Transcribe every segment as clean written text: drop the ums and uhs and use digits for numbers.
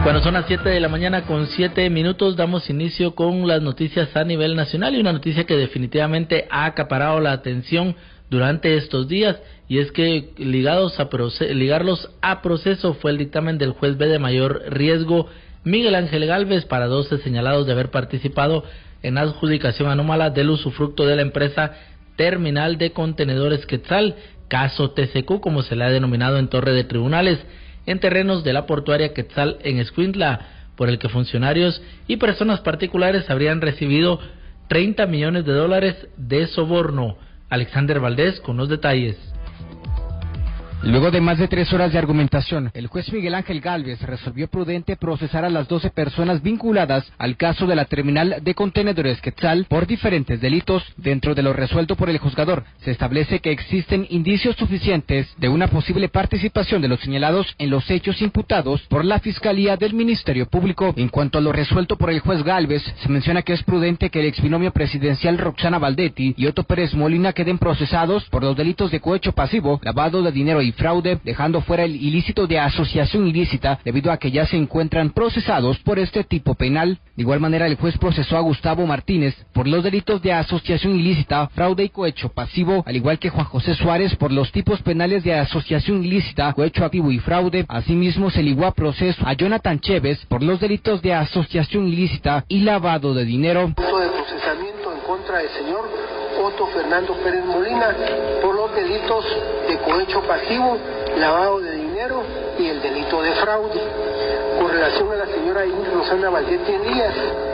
Bueno, son las 7 de la mañana con 7 minutos, damos inicio con las noticias a nivel nacional y una noticia que definitivamente ha acaparado la atención durante estos días, y es que ligarlos a proceso fue el dictamen del juez B de mayor riesgo Miguel Ángel Gálvez para 12 señalados de haber participado en adjudicación anómala del usufructo de la empresa Terminal de Contenedores Quetzal, caso TCQ como se le ha denominado en Torre de Tribunales, en terrenos de la portuaria Quetzal en Escuintla, por el que funcionarios y personas particulares habrían recibido $30 millones de soborno. Alexander Valdés con los detalles. Luego de más de 3 horas de argumentación, el juez Miguel Ángel Gálvez resolvió prudente procesar a las 12 personas vinculadas al caso de la terminal de contenedores Quetzal por diferentes delitos. Dentro de lo resuelto por el juzgador, se establece que existen indicios suficientes de una posible participación de los señalados en los hechos imputados por la Fiscalía del Ministerio Público. En cuanto a lo resuelto por el juez Gálvez, se menciona que es prudente que el exbinomio presidencial Roxana Valdetti y Otto Pérez Molina queden procesados por los delitos de cohecho pasivo, lavado de dinero y fraude, dejando fuera el ilícito de asociación ilícita debido a que ya se encuentran procesados por este tipo penal. De igual manera, el juez procesó a Gustavo Martínez por los delitos de asociación ilícita, fraude y cohecho pasivo, al igual que Juan José Suárez por los tipos penales de asociación ilícita, cohecho activo y fraude. Asimismo, se ligó a proceso a Jonathan Chévez por los delitos de asociación ilícita y lavado de dinero. Punto de procesamiento en contra del señor Otto Fernando Pérez Molina por los delitos de cohecho pasivo, lavado de dinero y el delito de fraude. Con relación a la señora Ingrid Rosana Valdetti Elías,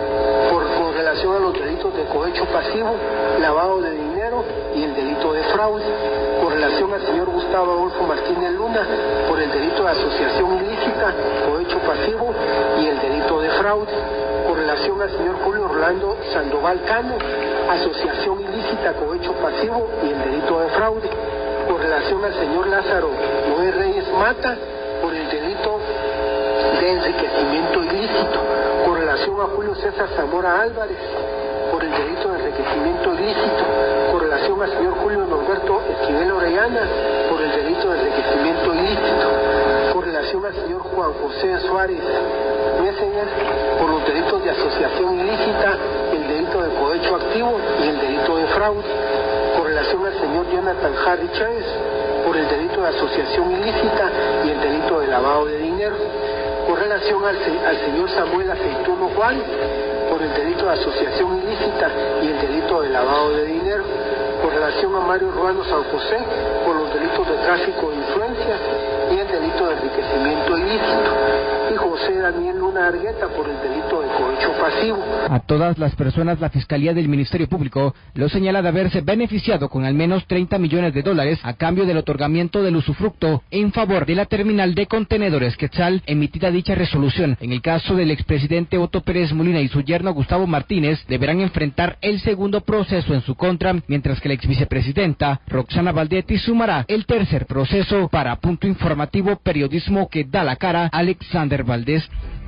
con relación a los delitos de cohecho pasivo, lavado de dinero y el delito de fraude. Con relación al señor Gustavo Adolfo Martínez Luna, por el delito de asociación ilícita, cohecho pasivo y el delito de fraude. Con relación al señor Julio Orlando Sandoval Cano, asociación ilícita, cohecho pasivo y el delito de fraude. Con relación al señor Lázaro Noé Reyes Mata, por el delito de enriquecimiento ilícito. Con relación a Julio César Zamora Álvarez, por el delito de enriquecimiento ilícito. Con relación al señor Julio Norberto Esquivel Orellana, por el delito de enriquecimiento ilícito. Con relación al señor Juan José Suárez Messenger, por los delitos de asociación ilícita, el delito de cohecho activo y el delito de fraude. Con relación al señor Jonathan Harry Chávez, por el delito de asociación ilícita y el delito de lavado de dinero. Con relación al señor Samuel Aceituno Juan, por el delito de asociación ilícita y el delito de lavado de dinero. Con relación a Mario Ruano San José, por los delitos de tráfico de influencias y el delito de enriquecimiento ilícito. Y José Daniel Luna Argueta por el delito de cohecho pasivo. A todas las personas, la Fiscalía del Ministerio Público lo señala de haberse beneficiado con al menos $30 millones a cambio del otorgamiento del usufructo en favor de la terminal de contenedores Quetzal. Emitida dicha resolución, en el caso del expresidente Otto Pérez Molina y su yerno Gustavo Martínez, deberán enfrentar el segundo proceso en su contra, mientras que la exvicepresidenta Roxana Valdetti sumará el tercer proceso. Para Punto Informativo, periodismo que da la cara, Alexander Valdés.